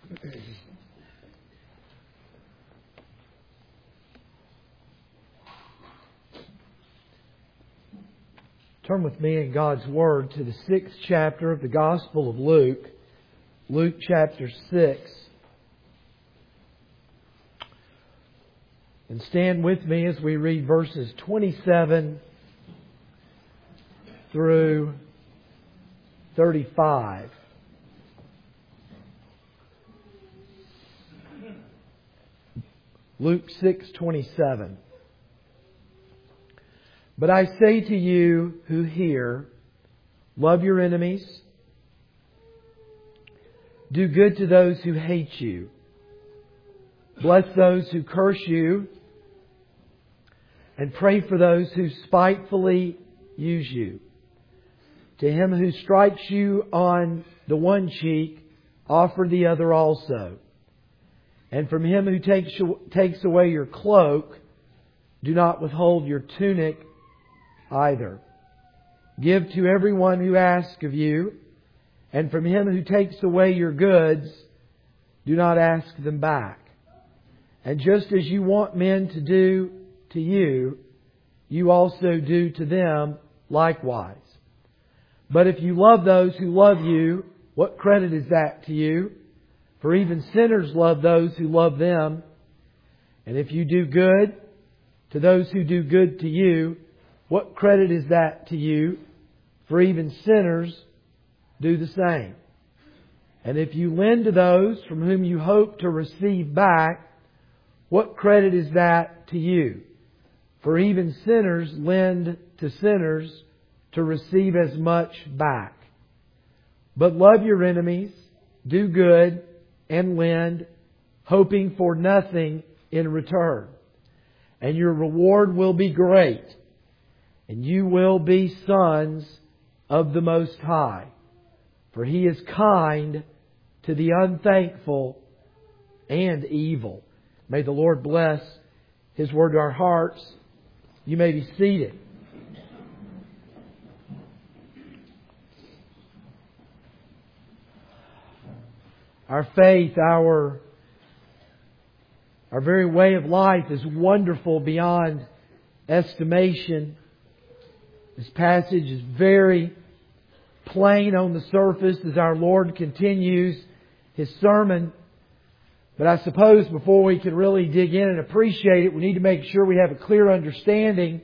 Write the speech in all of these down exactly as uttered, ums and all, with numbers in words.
Turn with me in God's Word to the sixth chapter of the Gospel of Luke. Luke chapter six. And stand with me as we read verses twenty-seven through thirty-five. Luke six twenty-seven. But I say to you who hear, love your enemies, do good to those who hate you, bless those who curse you, and pray for those who spitefully use you. To him who strikes you on the one cheek, offer the other also. And from him who takes takes away your cloak, do not withhold your tunic either. Give to everyone who asks of you, and from him who takes away your goods, do not ask them back. And just as you want men to do to you, you also do to them likewise. But if you love those who love you, what credit is that to you? For even sinners love those who love them. And if you do good to those who do good to you, what credit is that to you? For even sinners do the same. And if you lend to those from whom you hope to receive back, what credit is that to you? For even sinners lend to sinners to receive as much back. But love your enemies, do good, and lend, hoping for nothing in return. And your reward will be great, and you will be sons of the Most High. For He is kind to the unthankful and evil. May the Lord bless His Word to our hearts. You may be seated. Our faith, our, our very way of life is wonderful beyond estimation. This passage is very plain on the surface as our Lord continues His sermon. But I suppose before we can really dig in and appreciate it, we need to make sure we have a clear understanding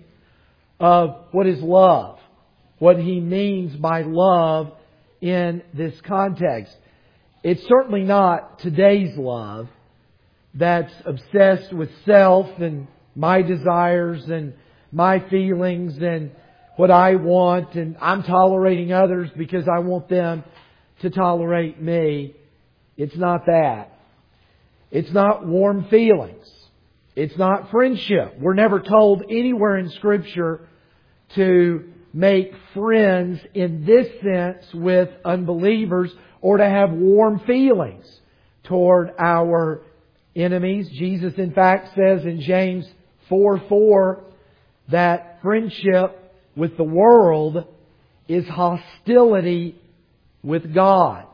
of what is love. What He means by love in this context. It's certainly not today's love that's obsessed with self and my desires and my feelings and what I want, and I'm tolerating others because I want them to tolerate me. It's not that. It's not warm feelings. It's not friendship. We're never told anywhere in Scripture to make friends in this sense with unbelievers or to have warm feelings toward our enemies. Jesus, in fact, says in James four four that friendship with the world is hostility with God.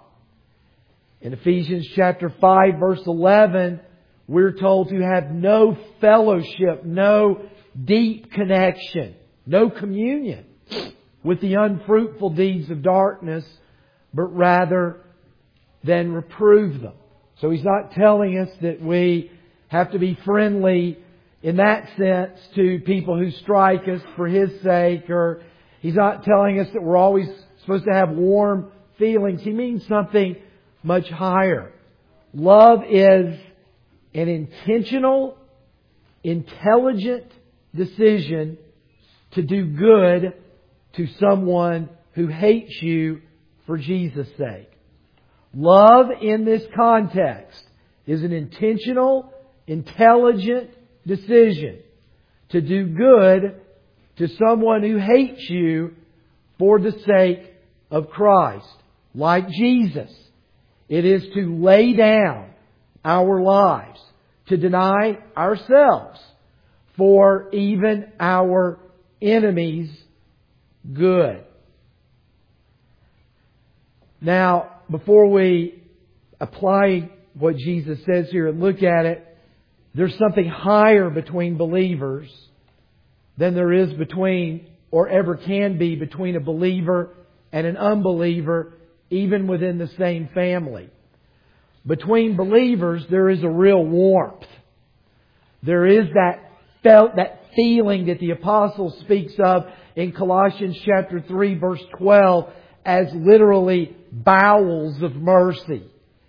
In Ephesians chapter five verse eleven, we're told to have no fellowship, no deep connection, no communion with the unfruitful deeds of darkness, but rather than reprove them. So He's not telling us that we have to be friendly in that sense to people who strike us for His sake, or He's not telling us that we're always supposed to have warm feelings. He means something much higher. Love is an intentional, intelligent decision to do good to someone who hates you for Jesus' sake. Love in this context is an intentional, intelligent decision to do good to someone who hates you for the sake of Christ. Like Jesus, it is to lay down our lives, to deny ourselves for even our enemies' good. Now, before we apply what Jesus says here and look at it, there's something higher between believers than there is between, or ever can be, between a believer and an unbeliever, even within the same family. Between believers, there is a real warmth. There is that felt, that feeling that the apostle speaks of in Colossians chapter three, verse twelve, as literally bowels of mercy,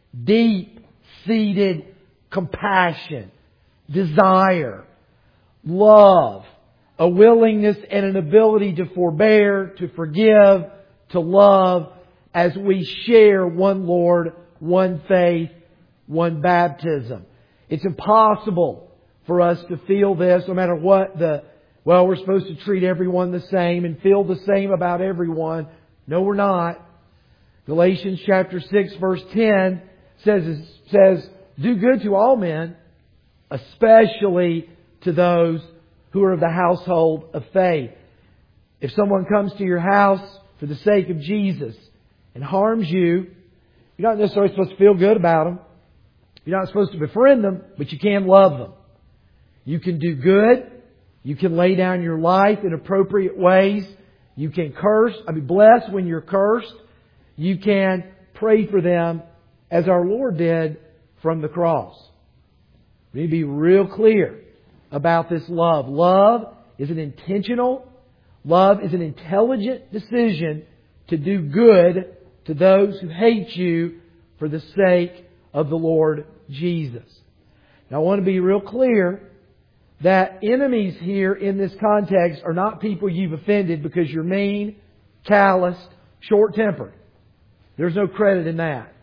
deep-seated compassion, desire, love, a willingness and an ability to forbear, to forgive, to love, as we share one Lord, one faith, one baptism. It's impossible for us to feel this no matter what the, well, we're supposed to treat everyone the same and feel the same about everyone. No, we're not. Galatians chapter six verse ten says, says, do good to all men, especially to those who are of the household of faith. If someone comes to your house for the sake of Jesus and harms you, you're not necessarily supposed to feel good about them. You're not supposed to befriend them, but you can love them. You can do good. You can lay down your life in appropriate ways. You can curse. I mean, bless when you're cursed. You can pray for them as our Lord did from the cross. We need to be real clear about this love. Love is an intentional, love is an intelligent decision to do good to those who hate you for the sake of the Lord Jesus. Now I want to be real clear that enemies here in this context are not people you've offended because you're mean, calloused, short-tempered. There's no credit in that.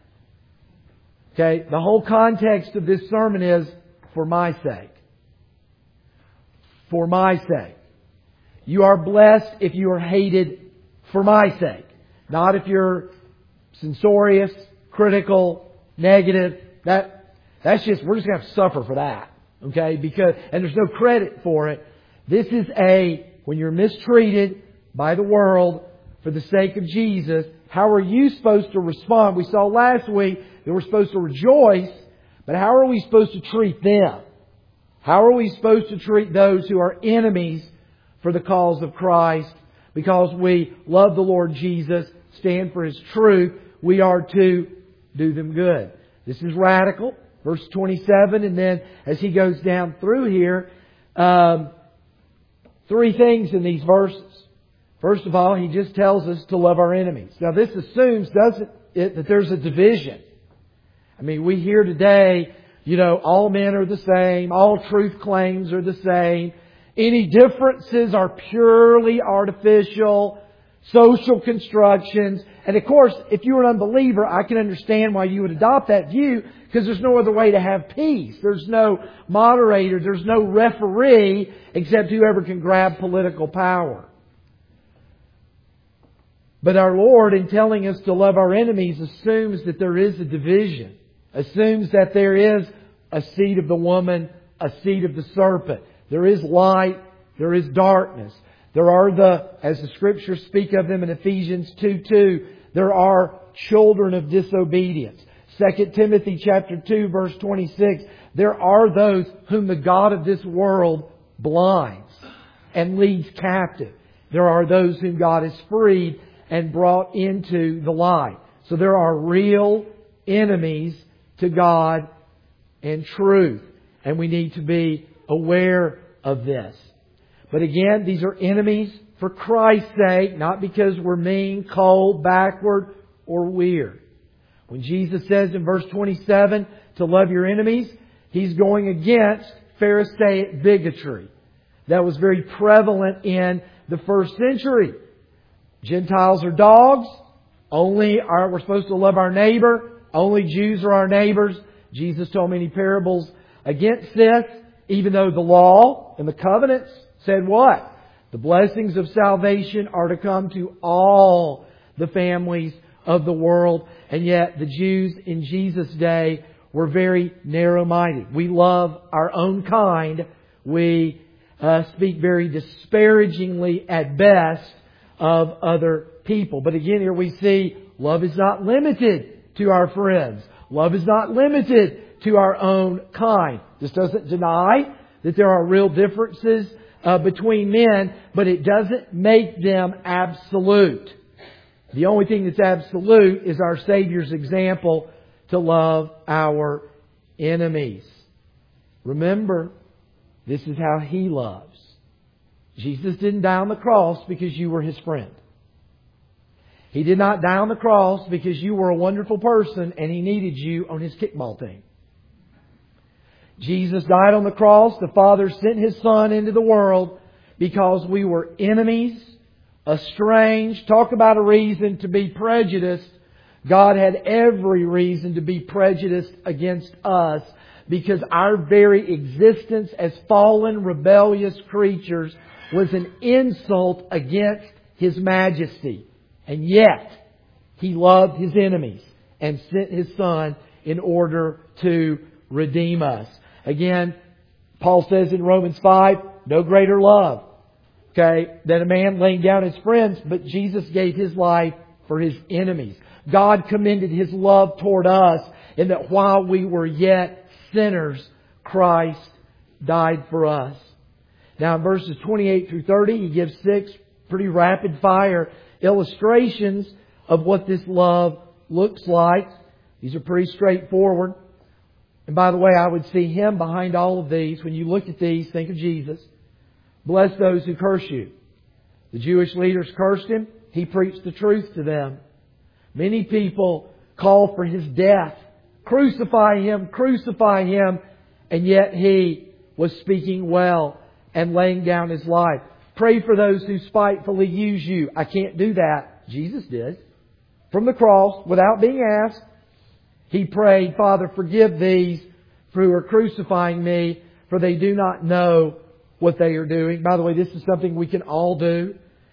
Okay? The whole context of this sermon is for my sake. For my sake. You are blessed if you are hated for my sake. Not if you're censorious, critical, negative. That, that's just, we're just going to have to suffer for that. Okay? Because, and there's no credit for it. This is a, when you're mistreated by the world for the sake of Jesus, how are you supposed to respond? We saw last week that we're supposed to rejoice, but how are we supposed to treat them? How are we supposed to treat those who are enemies for the cause of Christ? Because we love the Lord Jesus, stand for His truth, we are to do them good. This is radical. Verse twenty-seven, and then as he goes down through here, um, three things in these verses. First of all, he just tells us to love our enemies. Now this assumes, doesn't it, that there's a division. I mean, we hear today, you know, all men are the same, all truth claims are the same. Any differences are purely artificial, social constructions. And of course, if you're an unbeliever, I can understand why you would adopt that view, because there's no other way to have peace. There's no moderator, there's no referee except whoever can grab political power. But our Lord, in telling us to love our enemies, assumes that there is a division. Assumes that there is a seed of the woman, a seed of the serpent. There is light, there is darkness. There are the, as the Scriptures speak of them in Ephesians two two, there are children of disobedience. Second Timothy chapter two verse twenty-six, there are those whom the God of this world blinds and leads captive. There are those whom God has freed and brought into the light. So there are real enemies to God and truth. And we need to be aware of this. But again, these are enemies for Christ's sake, not because we're mean, cold, backward, or weird. When Jesus says in verse twenty-seven to love your enemies, He's going against Pharisaic bigotry. That was very prevalent in the first century. Gentiles are dogs. Only are, we're supposed to love our neighbor. Only Jews are our neighbors. Jesus told many parables against this, even though the law and the covenants said what? The blessings of salvation are to come to all the families of the world. And yet the Jews in Jesus' day were very narrow-minded. We love our own kind. We uh, speak very disparagingly at best of other people. But again, here we see love is not limited to our friends. Love is not limited to our own kind. This doesn't deny that there are real differences uh, between men, but it doesn't make them absolute. The only thing that's absolute is our Savior's example to love our enemies. Remember, this is how He loves. Jesus didn't die on the cross because you were His friend. He did not die on the cross because you were a wonderful person and He needed you on His kickball team. Jesus died on the cross. The Father sent His Son into the world because we were enemies, estranged. Talk about a reason to be prejudiced. God had every reason to be prejudiced against us because our very existence as fallen, rebellious creatures was an insult against His majesty. And yet, He loved His enemies and sent His Son in order to redeem us. Again, Paul says in Romans five, no greater love, okay, than a man laying down his friends, but Jesus gave His life for His enemies. God commended His love toward us in that while we were yet sinners, Christ died for us. Now in verses twenty-eight through thirty, He gives six pretty rapid fire illustrations of what this love looks like. These are pretty straightforward. And by the way, I would see Him behind all of these. When you look at these, think of Jesus. Bless those who curse you. The Jewish leaders cursed Him. He preached the truth to them. Many people call for His death. Crucify Him, crucify Him. And yet He was speaking well and laying down His life. Pray for those who spitefully use you. I can't do that. Jesus did. From the cross, without being asked, He prayed, Father, forgive these who are crucifying me, for they do not know what they are doing. By the way, this is something we can all do.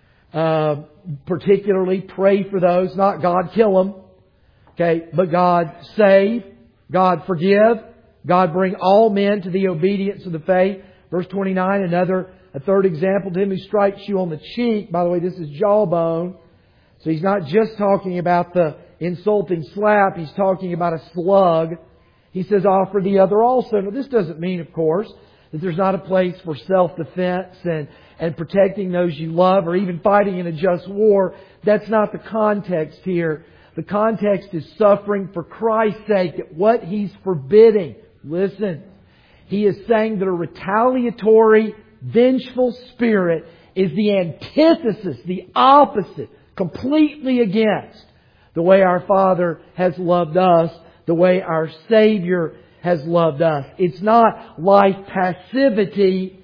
Uh, particularly pray for those, not God kill them, okay, but God save, God forgive, God bring all men to the obedience of the faith. Verse twenty-nine, another, a third example, to him who strikes you on the cheek. By the way, this is jawbone. So He's not just talking about the insulting slap. He's talking about a slug. He says, offer the other also. Now, this doesn't mean, of course, that there's not a place for self-defense and, and protecting those you love or even fighting in a just war. That's not the context here. The context is suffering for Christ's sake, that what He's forbidding. Listen, He is saying that a retaliatory, vengeful spirit is the antithesis, the opposite, completely against the way our Father has loved us, the way our Savior has loved us. It's not life passivity,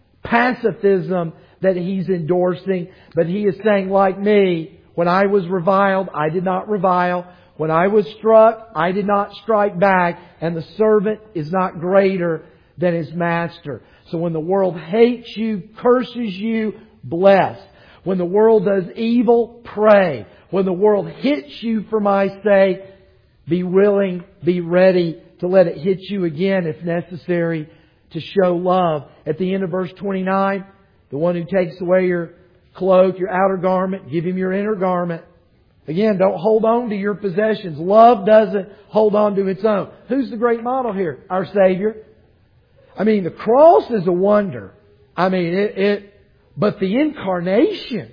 pacifism that He's endorsing, but He is saying, like me, when I was reviled, I did not revile. When I was struck, I did not strike back. And the servant is not greater than his master. So when the world hates you, curses you, bless. When the world does evil, pray. When the world hits you for my sake, be willing, be ready to let it hit you again if necessary to show love. At the end of verse twenty-nine, the one who takes away your cloak, your outer garment, give him your inner garment. Again, don't hold on to your possessions. Love doesn't hold on to its own. Who's the great model here? Our Savior. I mean, the cross is a wonder. I mean, it, it but the incarnation,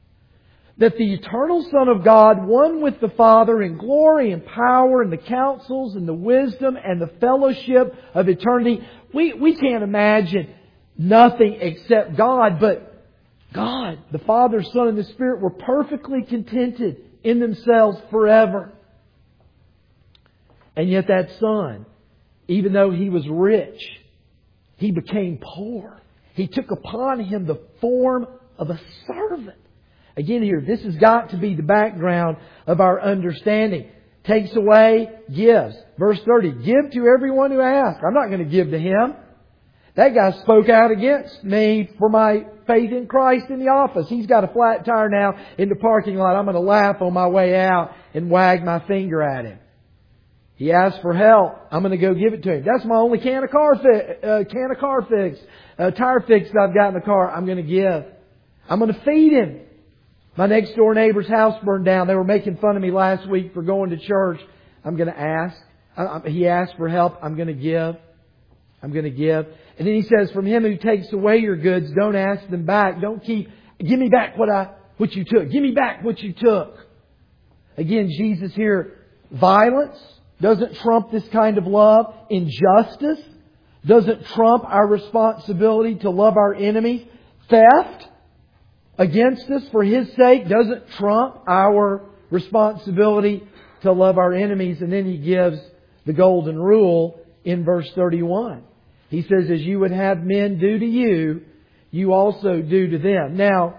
that the eternal Son of God, one with the Father in glory and power and the counsels and the wisdom and the fellowship of eternity. We, we can't imagine nothing except God, but God, the Father, Son, and the Spirit were perfectly contented in themselves forever. And yet that Son, even though He was rich, He became poor. He took upon Him the form of a servant. Again here, this has got to be the background of our understanding. Takes away, gives. Verse thirty, give to everyone who asks. I'm not going to give to him. That guy spoke out against me for my faith in Christ in the office. He's got a flat tire now in the parking lot. I'm going to laugh on my way out and wag my finger at him. He asked for help. I'm going to go give it to him. That's my only can of car fi- uh, can of car fix, uh, tire fix that I've got in the car. I'm going to give. I'm going to feed him. My next door neighbor's house burned down. They were making fun of me last week for going to church. I'm going to ask. I, I, he asks for help. I'm going to give. I'm going to give. And then he says, from him who takes away your goods, don't ask them back. Don't keep, give me back what I, what you took. Give me back what you took. Again, Jesus here, violence doesn't trump this kind of love. Injustice doesn't trump our responsibility to love our enemies. Theft against us for His sake doesn't trump our responsibility to love our enemies. And then He gives the golden rule in verse thirty-one. He says, as you would have men do to you, you also do to them. Now,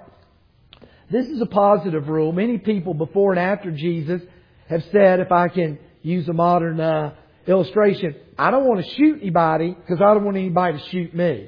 this is a positive rule. Many people before and after Jesus have said, if I can use a modern uh, illustration, I don't want to shoot anybody because I don't want anybody to shoot me.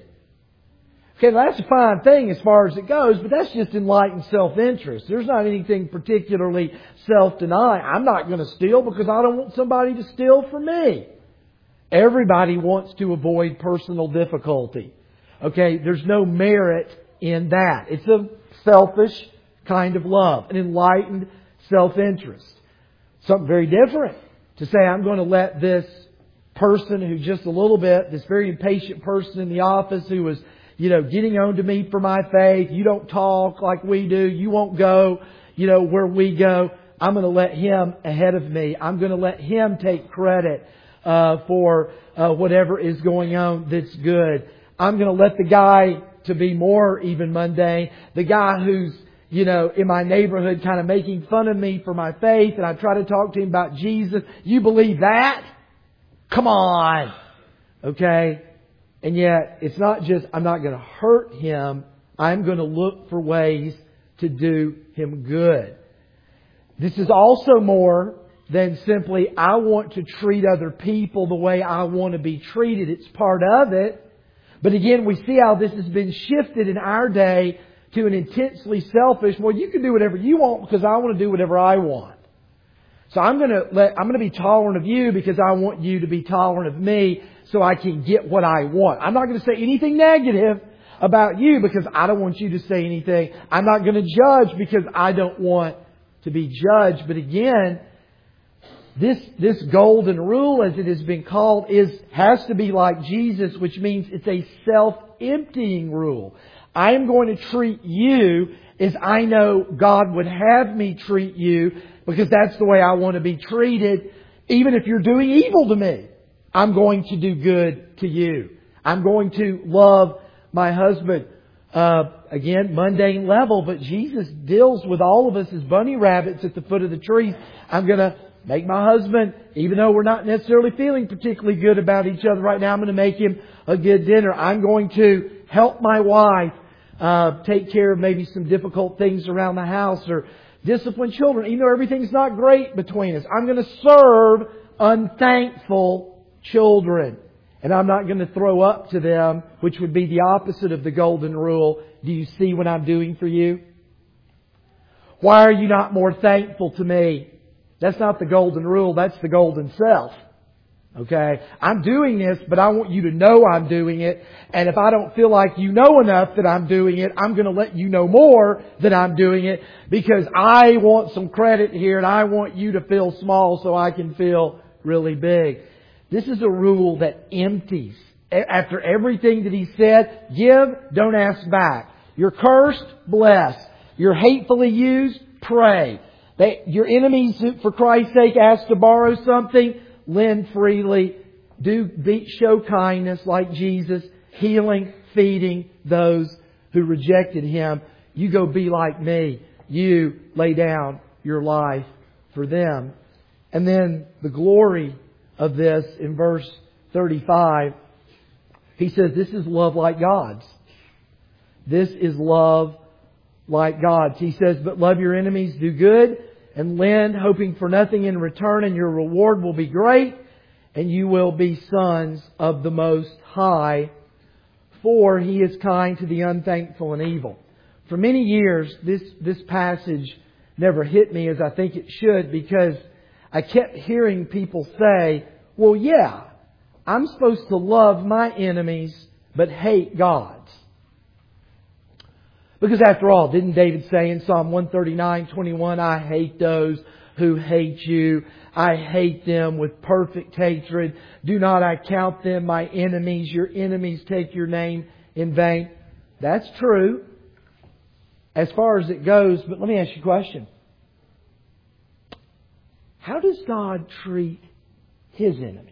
Okay, well, that's a fine thing as far as it goes, but that's just enlightened self-interest. There's not anything particularly self-denying. I'm not going to steal because I don't want somebody to steal from me. Everybody wants to avoid personal difficulty. Okay, there's no merit in that. It's a selfish kind of love, an enlightened self-interest. Something very different to say, I'm going to let this person who just a little bit, this very impatient person in the office who was, you know, getting on to me for my faith. You don't talk like we do. You won't go, you know, where we go. I'm going to let him ahead of me. I'm going to let him take credit uh, for uh, whatever is going on that's good. I'm going to let the guy, to be more even mundane, the guy who's, you know, in my neighborhood kind of making fun of me for my faith, and I try to talk to him about Jesus. You believe that? Come on. Okay? And yet, it's not just, I'm not going to hurt him. I'm going to look for ways to do him good. This is also more than simply, I want to treat other people the way I want to be treated. It's part of it. But again, we see how this has been shifted in our day to an intensely selfish, well, you can do whatever you want because I want to do whatever I want. So I'm going to let, I'm going to be tolerant of you because I want you to be tolerant of me so I can get what I want. I'm not going to say anything negative about you because I don't want you to say anything. I'm not going to judge because I don't want to be judged. But again, this, this golden rule, as it has been called, is, has to be like Jesus, which means it's a self-emptying rule. I am going to treat you as I know God would have me treat you because that's the way I want to be treated. Even if you're doing evil to me, I'm going to do good to you. I'm going to love my husband. Uh, again, mundane level, but Jesus deals with all of us as bunny rabbits at the foot of the tree. I'm going to make my husband, even though we're not necessarily feeling particularly good about each other right now, I'm going to make him a good dinner. I'm going to help my wife uh, take care of maybe some difficult things around the house or discipline children, even though everything's not great between us. I'm going to serve unthankful children. And I'm not going to throw up to them, which would be the opposite of the golden rule. Do you see what I'm doing for you? Why are you not more thankful to me? That's not the golden rule. That's the golden self. Okay? I'm doing this, but I want you to know I'm doing it. And if I don't feel like you know enough that I'm doing it, I'm going to let you know more that I'm doing it because I want some credit here and I want you to feel small so I can feel really big. This is a rule that empties. After everything that He said, give, don't ask back. You're cursed, bless. You're hatefully used, pray. They, your enemies, for Christ's sake, ask to borrow something, lend freely. Do be, show kindness like Jesus, healing, feeding those who rejected Him. You go be like me. You lay down your life for them. And then the glory of this in verse thirty-five, He says, this is love like God's. This is love like God's. He says, but love your enemies, do good, and lend, hoping for nothing in return, and your reward will be great, and you will be sons of the Most High, for He is kind to the unthankful and evil. For many years, this, this passage never hit me as I think it should, because I kept hearing people say, well, yeah, I'm supposed to love my enemies, but hate God's. Because after all, didn't David say in Psalm one thirty-nine twenty-one, I hate those who hate you. I hate them with perfect hatred. Do not I count them my enemies. Your enemies take your name in vain. That's true as far as it goes. But let me ask you a question. How does God treat His enemies?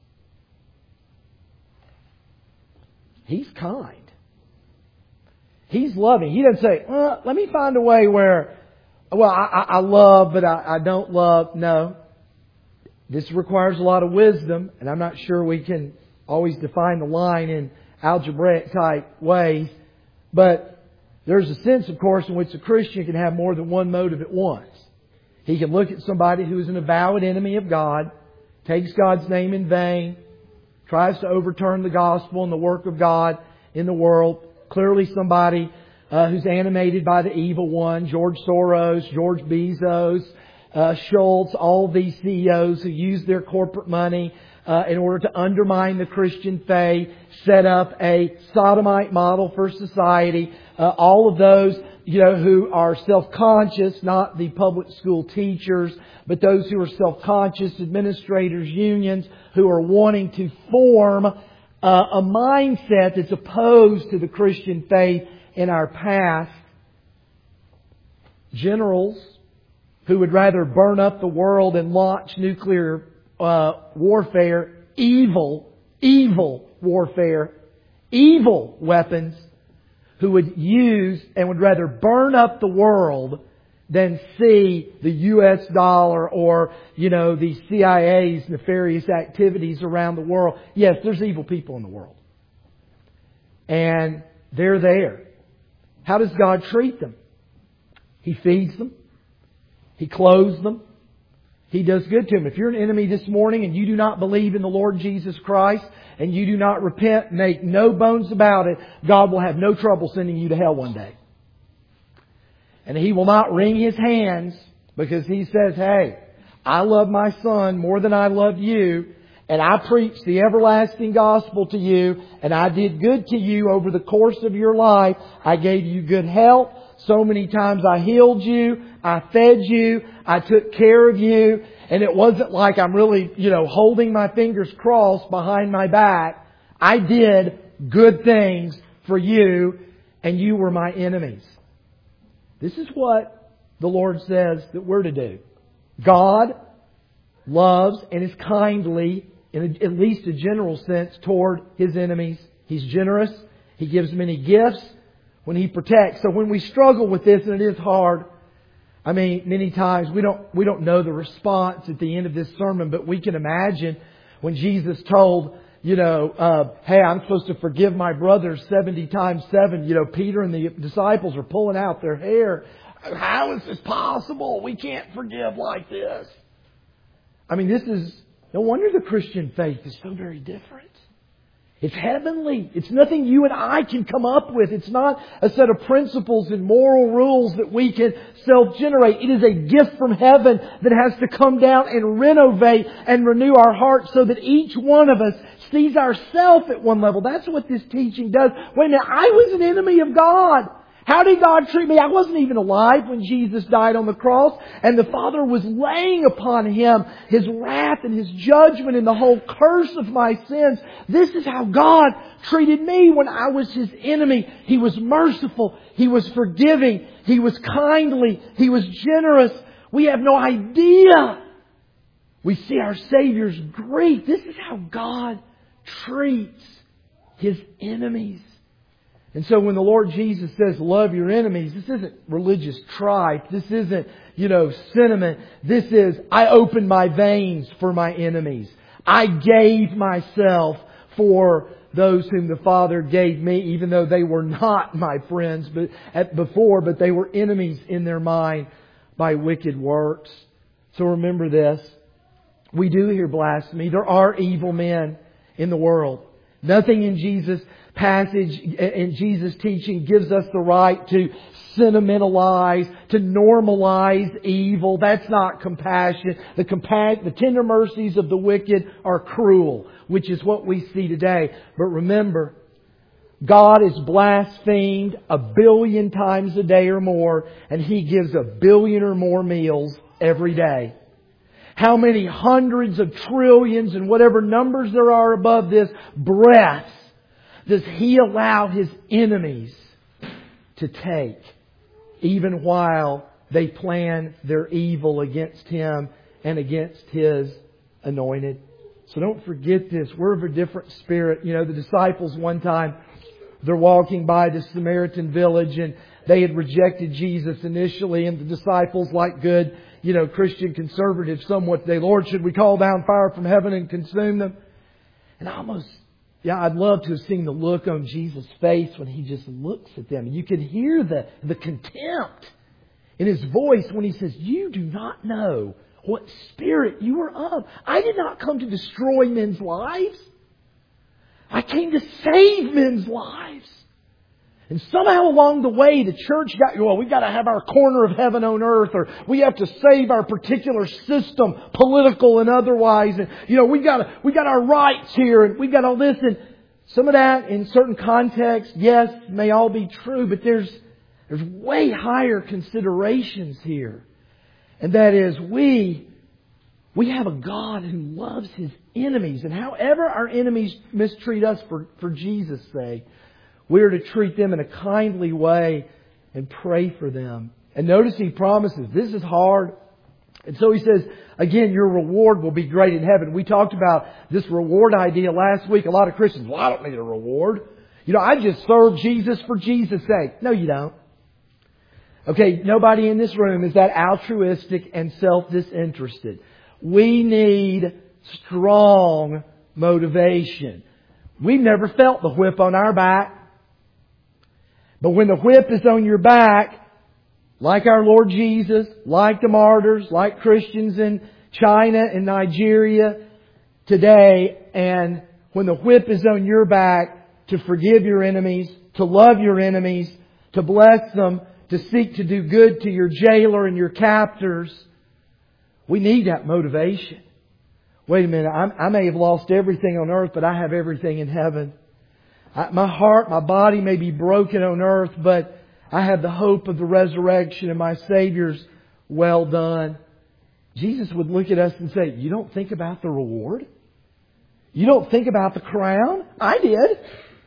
He's kind. He's loving. He doesn't say, uh, let me find a way where, well, I, I love, but I, I don't love. No. This requires a lot of wisdom, and I'm not sure we can always define the line in algebraic type ways. But there's a sense, of course, in which a Christian can have more than one motive at once. He can look at somebody who is an avowed enemy of God, takes God's name in vain, tries to overturn the gospel and the work of God in the world. Clearly somebody uh, who's animated by the evil one, George Soros, George Bezos, uh, Schultz, all these C E Os who use their corporate money uh, in order to undermine the Christian faith, set up a sodomite model for society. Uh, all of those, you know, who are self-conscious, not the public school teachers, but those who are self-conscious, administrators, unions, who are wanting to form uh, a mindset that's opposed to the Christian faith in our past. Generals who would rather burn up the world and launch nuclear uh, warfare, evil, evil warfare, evil weapons, who would use and would rather burn up the world than see the U S dollar or, you know, the C I A's nefarious activities around the world. Yes, there's evil people in the world. And they're there. How does God treat them? He feeds them. He clothes them. He does good to them. If you're an enemy this morning and you do not believe in the Lord Jesus Christ and you do not repent, make no bones about it, God will have no trouble sending you to hell one day. And He will not wring His hands because He says, hey, I love my Son more than I love you, and I preached the everlasting gospel to you, and I did good to you over the course of your life. I gave you good health. So many times I healed you. I fed you. I took care of you. And it wasn't like I'm really, you know, holding my fingers crossed behind my back. I did good things for you, and you were my enemies. This is what the Lord says that we're to do. God loves and is kindly, in a, at least a general sense, toward His enemies. He's generous. He gives many gifts when He protects. So when we struggle with this, and it is hard, I mean, many times we don't we don't know the response at the end of this sermon, but we can imagine when Jesus told, you know, uh, hey, I'm supposed to forgive my brothers seventy times seven. You know, Peter and the disciples are pulling out their hair. How is this possible? We can't forgive like this. I mean, this is, no wonder the Christian faith is so very different. It's heavenly. It's nothing you and I can come up with. It's not a set of principles and moral rules that we can self-generate. It is a gift from heaven that has to come down and renovate and renew our hearts so that each one of us sees ourselves at one level. That's what this teaching does. Wait a minute, I was an enemy of God. How did God treat me? I wasn't even alive when Jesus died on the cross. And the Father was laying upon Him His wrath and His judgment and the whole curse of my sins. This is how God treated me when I was His enemy. He was merciful. He was forgiving. He was kindly. He was generous. We have no idea. We see our Savior's great. This is how God treats His enemies. And so when the Lord Jesus says, love your enemies, this isn't religious tripe. This isn't, you know, sentiment. This is, I opened my veins for my enemies. I gave myself for those whom the Father gave me, even though they were not my friends but at before, but they were enemies in their mind by wicked works. So remember this. We do hear blasphemy. There are evil men in the world. Nothing in Jesus' passage, in Jesus' teaching, gives us the right to sentimentalize, to normalize evil. That's not compassion. The compa- the tender mercies of the wicked are cruel, which is what we see today. But remember, God is blasphemed a billion times a day or more, and He gives a billion or more meals every day? How many hundreds of trillions and whatever numbers there are above this breaths does He allow His enemies to take, even while they plan their evil against Him and against His anointed? So don't forget this. We're of a different spirit. You know, the disciples one time, they're walking by the Samaritan village and they had rejected Jesus initially, and the disciples, like good, you know, Christian conservatives, somewhat, they, Lord, should we call down fire from heaven and consume them? And I almost, yeah, I'd love to have seen the look on Jesus' face when He just looks at them. And you can hear the, the contempt in His voice when He says, you do not know what spirit you are of. I did not come to destroy men's lives. I came to save men's lives. And somehow along the way, the church got, well, we've got to have our corner of heaven on earth, or we have to save our particular system, political and otherwise. And, you know, we got to, we got our rights here, and we've got all this. And some of that, in certain contexts, yes, may all be true, but there's, there's way higher considerations here. And that is, we, we have a God who loves His enemies. And however our enemies mistreat us for, for Jesus' sake, we are to treat them in a kindly way and pray for them. And notice He promises, this is hard. And so He says, again, your reward will be great in heaven. We talked about this reward idea last week. A lot of Christians, well, I don't need a reward. You know, I just serve Jesus for Jesus' sake. No, you don't. Okay, nobody in this room is that altruistic and self-disinterested. We need strong motivation. We've never felt the whip on our back. But when the whip is on your back, like our Lord Jesus, like the martyrs, like Christians in China and Nigeria today, and when the whip is on your back to forgive your enemies, to love your enemies, to bless them, to seek to do good to your jailer and your captors, we need that motivation. Wait a minute, I'm, I may have lost everything on earth, but I have everything in heaven. I, my heart, my body may be broken on earth, but I have the hope of the resurrection and my Savior's well done. Jesus would look at us and say, you don't think about the reward? You don't think about the crown? I did.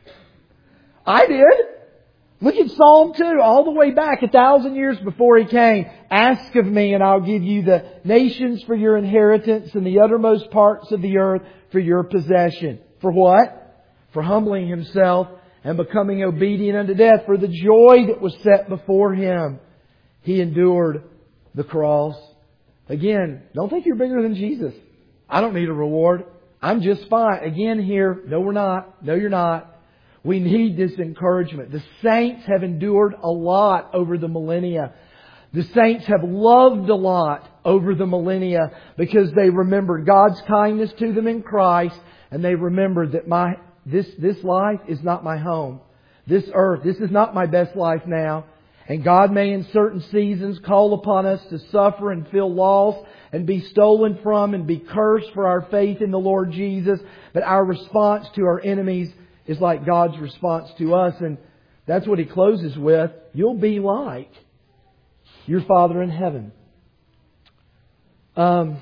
I did. Look at Psalm two, all the way back a thousand years before He came. Ask of me and I'll give you the nations for your inheritance and the uttermost parts of the earth for your possession. For what? For humbling Himself and becoming obedient unto death. For the joy that was set before Him, He endured the cross. Again, don't think you're bigger than Jesus. I don't need a reward. I'm just fine. Again here, no we're not. No you're not. We need this encouragement. The saints have endured a lot over the millennia. The saints have loved a lot over the millennia because they remembered God's kindness to them in Christ, and they remembered that my this this life is not my home. This earth, this is not my best life now. And God may in certain seasons call upon us to suffer and feel loss and be stolen from and be cursed for our faith in the Lord Jesus. But our response to our enemies is like God's response to us. And that's what He closes with. You'll be like your Father in heaven. Um,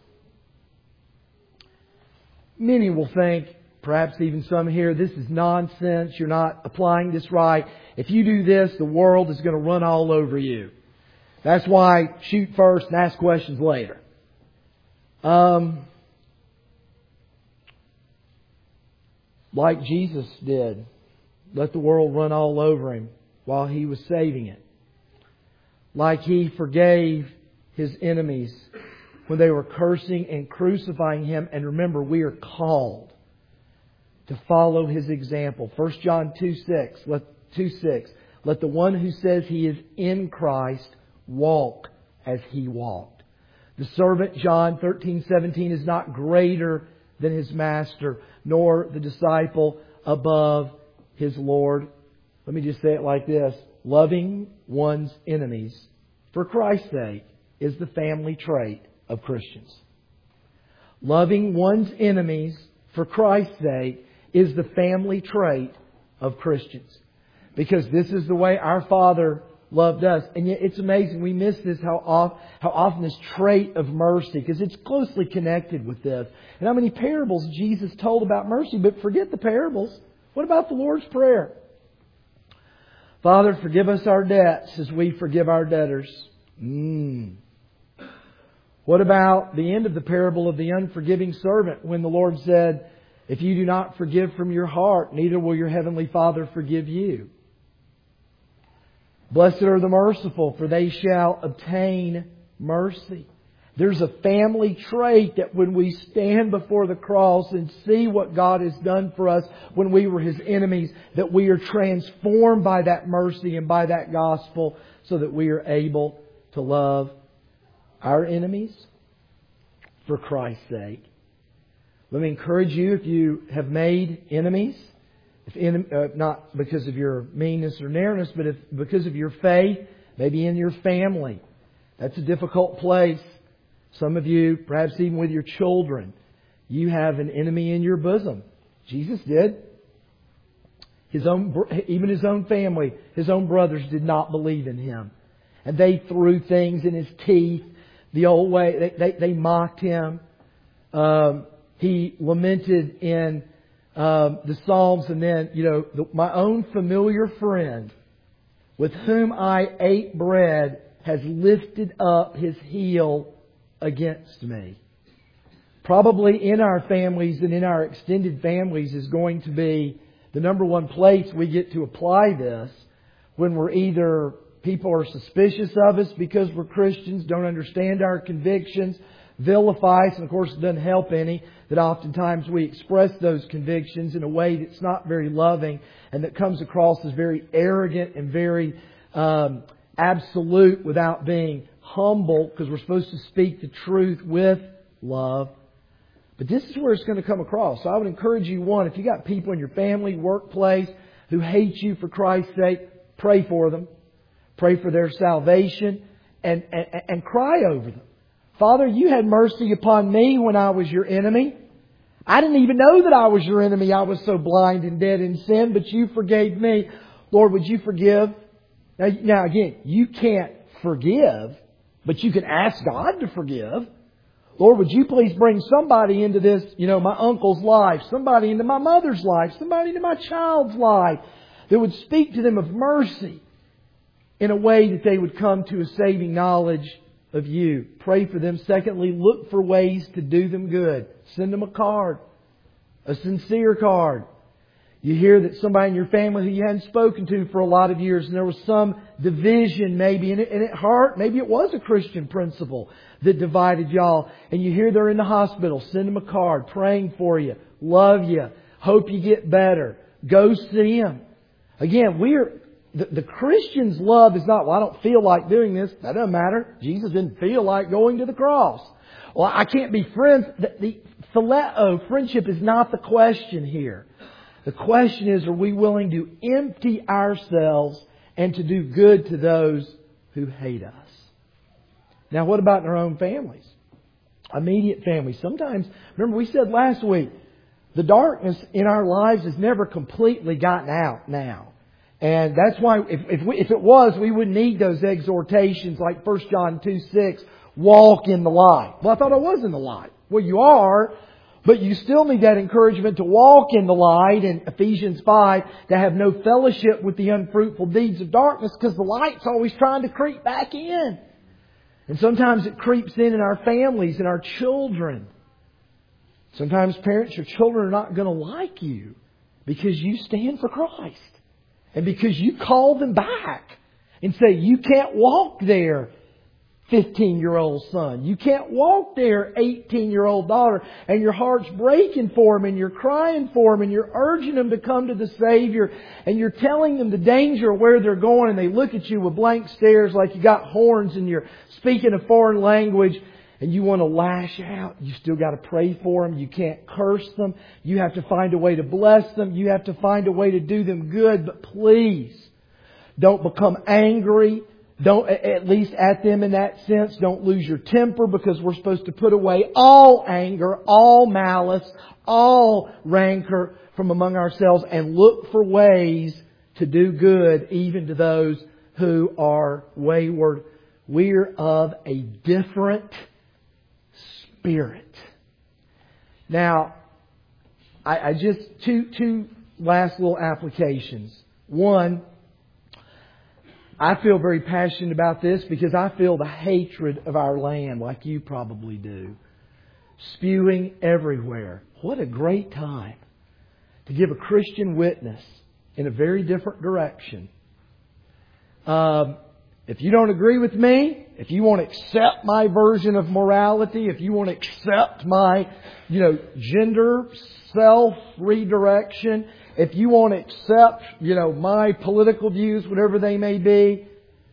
many will think, perhaps even some here, this is nonsense. You're not applying this right. If you do this, the world is going to run all over you. That's why shoot first and ask questions later. Um, like Jesus did. Let the world run all over Him while He was saving it. Like He forgave His enemies when they were cursing and crucifying Him. And remember, we are called to follow His example. First John two six. Let, two six. Let the one who says he is in Christ walk as He walked. The servant, John thirteen seventeen, is not greater than his master, nor the disciple above his Lord. Let me just say it like this. Loving one's enemies for Christ's sake is the family trait of Christians. Loving one's enemies for Christ's sake is the family trait of Christians. Because this is the way our Father loved us. And yet it's amazing. We miss this, how, off, how often this trait of mercy, because it's closely connected with this. And how many parables Jesus told about mercy. But forget the parables. What about the Lord's Prayer? Father, forgive us our debts as we forgive our debtors. Mm. What about the end of the parable of the unforgiving servant, when the Lord said, if you do not forgive from your heart, neither will your heavenly Father forgive you. Blessed are the merciful, for they shall obtain mercy. There's a family trait that when we stand before the cross and see what God has done for us when we were His enemies, that we are transformed by that mercy and by that gospel so that we are able to love our enemies for Christ's sake. Let me encourage you, if you have made enemies, if in, uh, not because of your meanness or narrowness, but if because of your faith, maybe in your family. That's a difficult place. Some of you, perhaps even with your children, you have an enemy in your bosom. Jesus did. His own, even His own family, His own brothers did not believe in Him. And they threw things in His teeth the old way. They, they, they mocked Him. Um, he lamented in um, the Psalms, and then, you know, the, my own familiar friend with whom I ate bread has lifted up his heel against me. Probably in our families and in our extended families is going to be the number one place we get to apply this, when we're either people are suspicious of us because we're Christians, don't understand our convictions, vilify us, and of course it doesn't help any that oftentimes we express those convictions in a way that's not very loving and that comes across as very arrogant and very um, absolute without being humble, because we're supposed to speak the truth with love. But this is where it's going to come across. So I would encourage you, one, if you got people in your family, workplace who hate you for Christ's sake, pray for them. Pray for their salvation and, and, and cry over them. Father, you had mercy upon me when I was your enemy. I didn't even know that I was your enemy. I was so blind and dead in sin, but you forgave me. Lord, would you forgive? Now, now again, you can't forgive, but you can ask God to forgive. Lord, would you please bring somebody into this, you know, my uncle's life, somebody into my mother's life, somebody into my child's life that would speak to them of mercy in a way that they would come to a saving knowledge of you. Pray for them. Secondly, look for ways to do them good. Send them a card, a sincere card. You hear that somebody in your family who you hadn't spoken to for a lot of years, and there was some division maybe, and at heart, maybe it was a Christian principle that divided y'all. And you hear they're in the hospital. Send them a card, praying for you, love you, hope you get better. Go see them. Again, we're the, the Christian's love is not, well, I don't feel like doing this. That doesn't matter. Jesus didn't feel like going to the cross. Well, I can't be friends. The, the phileo, friendship, is not the question here. The question is, are we willing to empty ourselves and to do good to those who hate us? Now, what about in our own families? Immediate families. Sometimes, remember we said last week, the darkness in our lives has never completely gotten out now. And that's why, if, if, we, if it was, we would need those exhortations like First John two six, walk in the light. Well, I thought I was in the light. Well, you are. But you still need that encouragement to walk in the light in Ephesians five, to have no fellowship with the unfruitful deeds of darkness, because the light's always trying to creep back in. And sometimes it creeps in in our families and our children. Sometimes parents or children are not going to like you because you stand for Christ. And because you call them back and say, you can't walk there, fifteen-year-old son. You can't walk there, eighteen-year-old daughter. And your heart's breaking for them, and you're crying for them, and you're urging them to come to the Savior, and you're telling them the danger of where they're going, and they look at you with blank stares like you got horns and you're speaking a foreign language, and you want to lash out. You still got to pray for them. You can't curse them. You have to find a way to bless them. You have to find a way to do them good. But please, don't become angry. Don't, at least at them in that sense, don't lose your temper, because we're supposed to put away all anger, all malice, all rancor from among ourselves, and look for ways to do good even to those who are wayward. We're of a different spirit. Now, I, I just, two, two last little applications. One, I feel very passionate about this because I feel the hatred of our land like you probably do. Spewing everywhere. What a great time to give a Christian witness in a very different direction. Um, if you don't agree with me, if you want to accept my version of morality, if you want to accept my, you know, gender self-redirection, if you want to accept, you know, my political views, whatever they may be,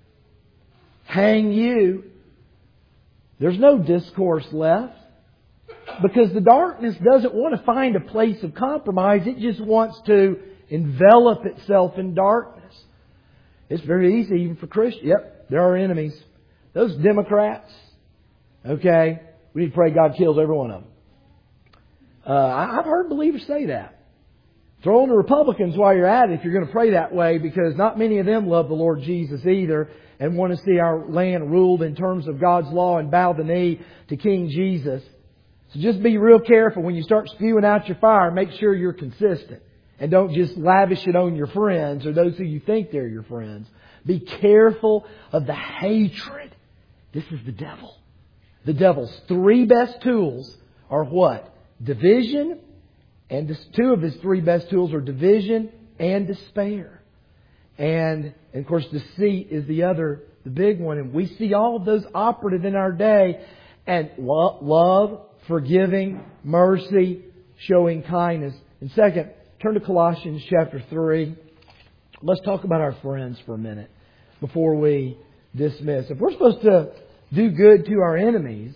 hang you. There's no discourse left. Because the darkness doesn't want to find a place of compromise. It just wants to envelop itself in darkness. It's very easy even for Christians. Yep, there are enemies. Those Democrats, okay, we need to pray God kills every one of them. Uh, I've heard believers say that. Throw in the Republicans while you're at it if you're going to pray that way, because not many of them love the Lord Jesus either and want to see our land ruled in terms of God's law and bow the knee to King Jesus. So just be real careful when you start spewing out your fire. Make sure you're consistent. And don't just lavish it on your friends or those who you think they're your friends. Be careful of the hatred. This is the devil. The devil's three best tools are what? Division. And two of his three best tools are division and despair. And, and of course, deceit is the other, the big one. And we see all of those operative in our day. And love, forgiving, mercy, showing kindness. And second, turn to Colossians chapter three. Let's talk about our friends for a minute before we dismiss. If we're supposed to do good to our enemies,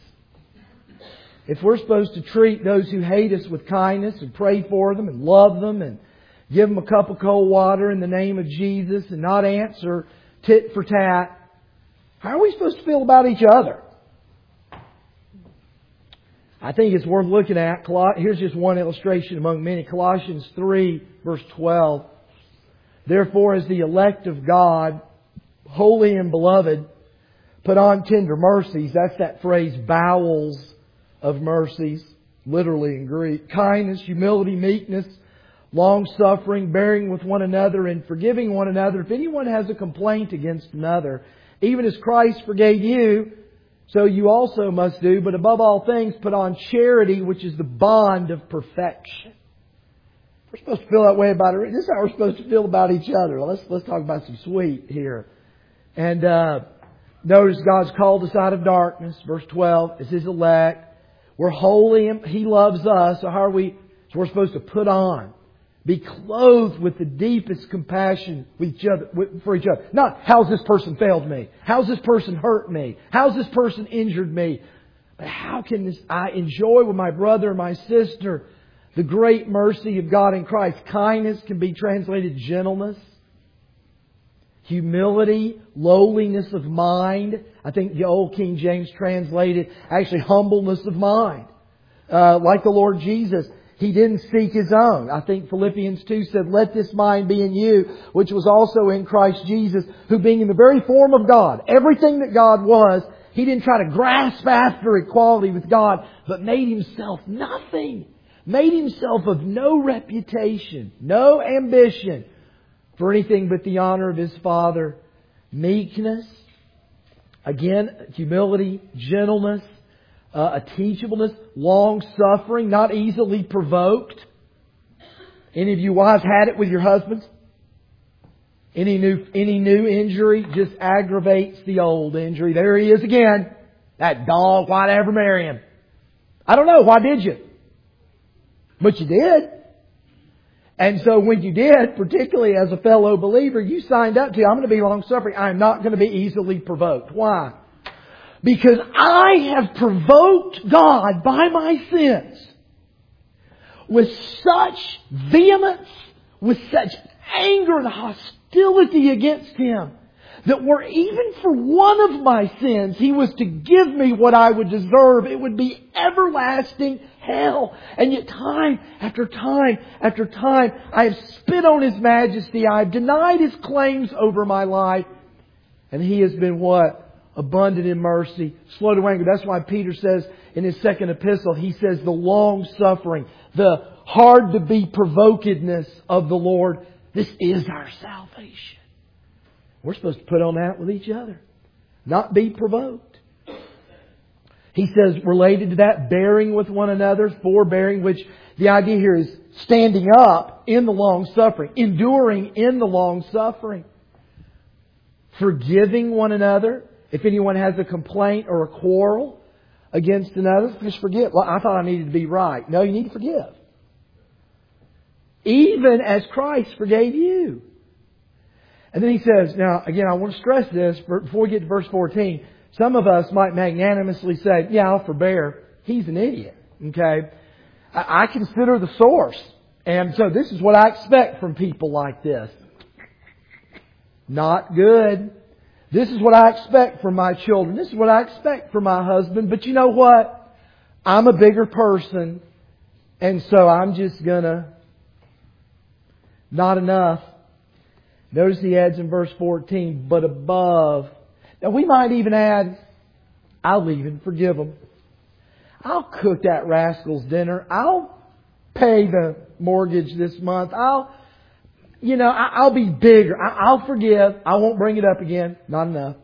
if we're supposed to treat those who hate us with kindness and pray for them and love them and give them a cup of cold water in the name of Jesus and not answer tit for tat, how are we supposed to feel about each other? I think it's worth looking at. Here's just one illustration among many. Colossians three, verse twelve. Therefore, as the elect of God, holy and beloved, put on tender mercies. That's that phrase, bowels of mercies, literally in Greek. Kindness, humility, meekness, long-suffering, bearing with one another and forgiving one another. If anyone has a complaint against another, even as Christ forgave you, so you also must do. But above all things, put on charity, which is the bond of perfection. We're supposed to feel that way about it. This is how we're supposed to feel about each other. Let's let's talk about some sweet here. And uh, notice God's called us out of darkness. Verse twelve, as His elect. We're holy. He loves us. So how are we? So we're supposed to put on. Be clothed with the deepest compassion with each other, for each other. Not, how's this person failed me? How's this person hurt me? How's this person injured me? But how can this, I enjoy with my brother and my sister the great mercy of God in Christ? Kindness can be translated gentleness. Humility, lowliness of mind. I think the old King James translated actually humbleness of mind. Uh, like the Lord Jesus. He didn't seek His own. I think Philippians two said, let this mind be in you, which was also in Christ Jesus, who being in the very form of God, everything that God was, He didn't try to grasp after equality with God, but made Himself nothing. Made Himself of no reputation, no ambition for anything but the honor of His Father. Meekness, again, humility, gentleness, Uh, a teachableness, long-suffering, not easily provoked. Any of you wives had it with your husbands? Any new, any new injury just aggravates the old injury. There he is again. That dog, why'd I ever marry him? I don't know. Why did you? But you did. And so when you did, particularly as a fellow believer, you signed up to, I'm going to be long-suffering. I'm not going to be easily provoked. Why? Because I have provoked God by my sins with such vehemence, with such anger and hostility against Him, that were even for one of my sins He was to give me what I would deserve, it would be everlasting hell. And yet time after time after time, I have spit on His majesty. I have denied His claims over my life. And He has been what? Abundant in mercy, slow to anger. That's why Peter says in his second epistle, he says the long suffering, the hard to be provokedness of the Lord. This is our salvation. We're supposed to put on that with each other. Not be provoked. He says related to that, bearing with one another, forbearing, which the idea here is standing up in the long suffering, enduring in the long suffering. Forgiving one another. If anyone has a complaint or a quarrel against another, just forgive. Well, I thought I needed to be right. No, you need to forgive. Even as Christ forgave you. And then he says, now again, I want to stress this before we get to verse fourteen. Some of us might magnanimously say, yeah, I'll forbear. He's an idiot. Okay? I, I consider the source. And so this is what I expect from people like this. Not good. This is what I expect from my children. This is what I expect from my husband. But you know what? I'm a bigger person. And so I'm just gonna... Not enough. Notice he adds in verse fourteen, but above. Now we might even add, I'll even forgive them. I'll cook that rascal's dinner. I'll pay the mortgage this month. I'll... You know, I'll be bigger. I'll forgive. I won't bring it up again. Not enough.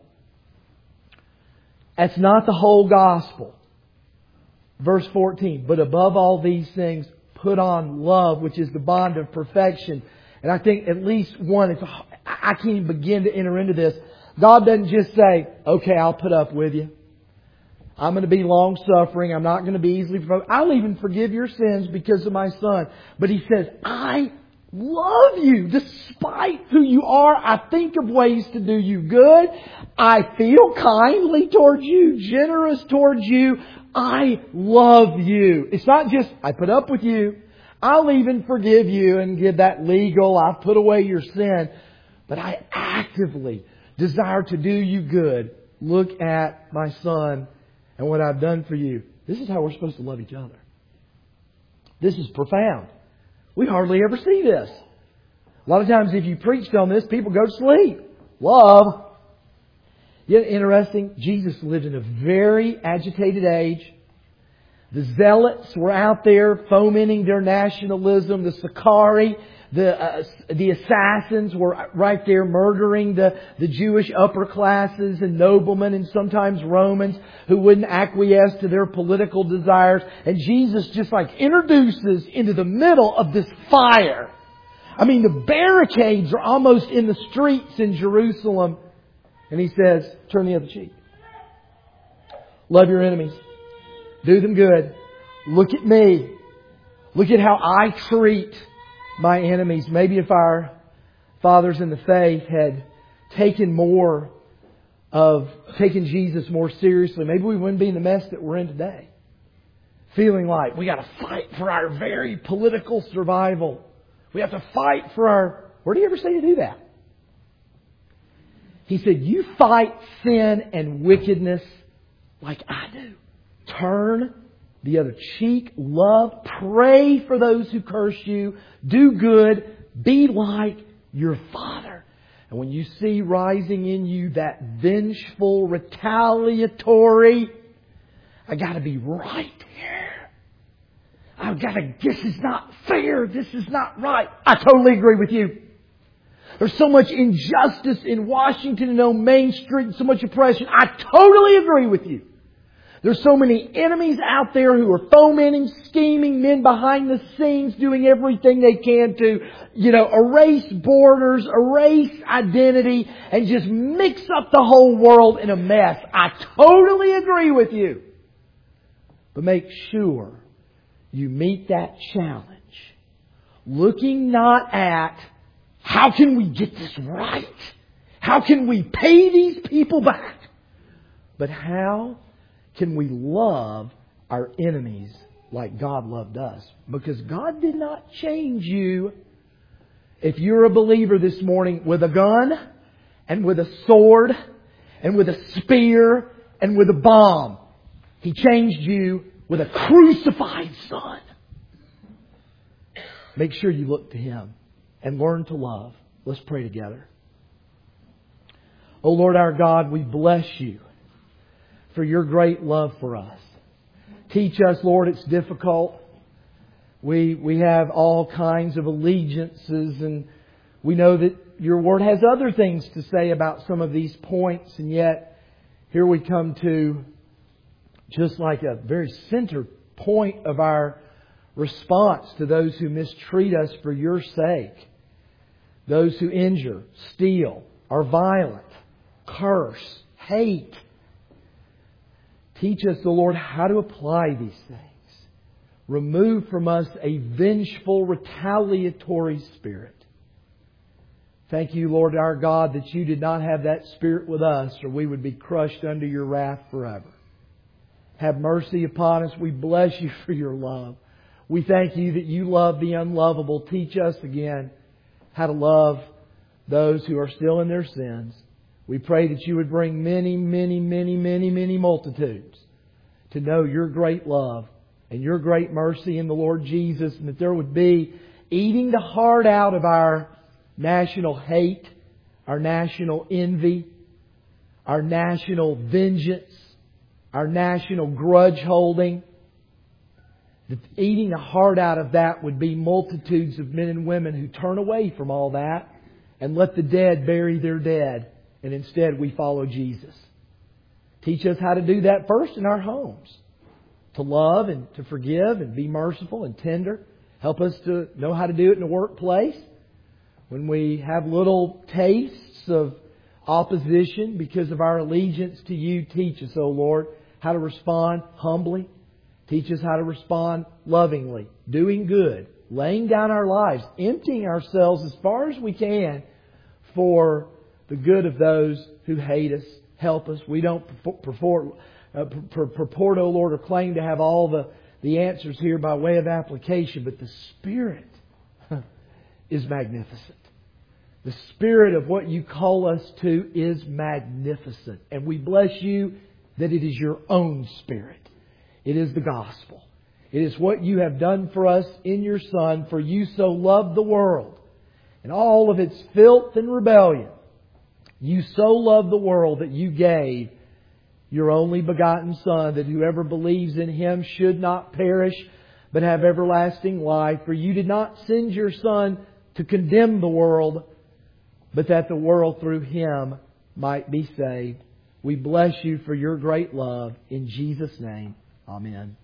That's not the whole gospel. Verse fourteen. But above all these things, put on love, which is the bond of perfection. And I think at least one, it's, I can't even begin to enter into this. God doesn't just say, okay, I'll put up with you. I'm going to be long suffering. I'm not going to be easily provoked. I'll even forgive your sins because of my Son. But He says, I love you despite who you are. I think of ways to do you good. I feel kindly towards you, generous towards you. I love you. It's not just, I put up with you. I'll even forgive you and give that legal, I've put away your sin. But I actively desire to do you good. Look at my Son and what I've done for you. This is how we're supposed to love each other. This is profound. We hardly ever see this. A lot of times if you preached on this, people go to sleep. Love. Yet interesting, Jesus lived in a very agitated age. The Zealots were out there fomenting their nationalism. The Sicarii, the uh, the assassins were right there murdering the, the Jewish upper classes and noblemen and sometimes Romans who wouldn't acquiesce to their political desires. And Jesus just like introduces into the middle of this fire. I mean, the barricades are almost in the streets in Jerusalem. And He says, turn the other cheek. Love your enemies. Do them good. Look at me. Look at how I treat my enemies. Maybe if our fathers in the faith had taken more of, taken Jesus more seriously, maybe we wouldn't be in the mess that we're in today. Feeling like we got to fight for our very political survival. We have to fight for our... Where do you ever say to do that? He said, you fight sin and wickedness like I do. Turn the other cheek, love, pray for those who curse you, do good, be like your Father. And when you see rising in you that vengeful, retaliatory, I got to be right here. I've got to, this is not fair, this is not right. I totally agree with you. There's so much injustice in Washington and on Main Street, so much oppression. I totally agree with you. There's so many enemies out there who are fomenting, scheming, men behind the scenes doing everything they can to, you know, erase borders, erase identity, and just mix up the whole world in a mess. I totally agree with you. But make sure you meet that challenge. Looking not at how can we get this right? How can we pay these people back? But how can we love our enemies like God loved us? Because God did not change you. If you're a believer this morning with a gun and with a sword and with a spear and with a bomb, He changed you with a crucified Son. Make sure you look to Him and learn to love. Let's pray together. O Lord our God, we bless You for Your great love for us. Teach us, Lord, it's difficult. We, we have all kinds of allegiances, and we know that Your Word has other things to say about some of these points, and yet here we come to just like a very center point of our response to those who mistreat us for Your sake. Those who injure, steal, are violent, curse, hate. Teach us, the Lord, how to apply these things. Remove from us a vengeful, retaliatory spirit. Thank You, Lord our God, that You did not have that spirit with us, or we would be crushed under Your wrath forever. Have mercy upon us. We bless You for Your love. We thank You that You love the unlovable. Teach us again how to love those who are still in their sins. We pray that You would bring many, many, many, many, many multitudes to know Your great love and Your great mercy in the Lord Jesus, and that there would be eating the heart out of our national hate, our national envy, our national vengeance, our national grudge holding. That eating the heart out of that would be multitudes of men and women who turn away from all that and let the dead bury their dead, and instead we follow Jesus. Teach us how to do that first in our homes. To love and to forgive and be merciful and tender. Help us to know how to do it in the workplace. When we have little tastes of opposition because of our allegiance to You, teach us, O Lord, how to respond humbly. Teach us how to respond lovingly, doing good, laying down our lives, emptying ourselves as far as we can for the good of those who hate us. Help us. We don't purport, uh, purport, O Lord, or claim to have all the, the answers here by way of application, but the Spirit is magnificent. The Spirit of what You call us to is magnificent. And we bless You that it is Your own Spirit. It is the gospel. It is what You have done for us in Your Son. For You so loved the world and all of its filth and rebellion. You so loved the world that You gave Your only begotten Son, that whoever believes in Him should not perish but have everlasting life. For You did not send Your Son to condemn the world, but that the world through Him might be saved. We bless You for Your great love. In Jesus' name, amen.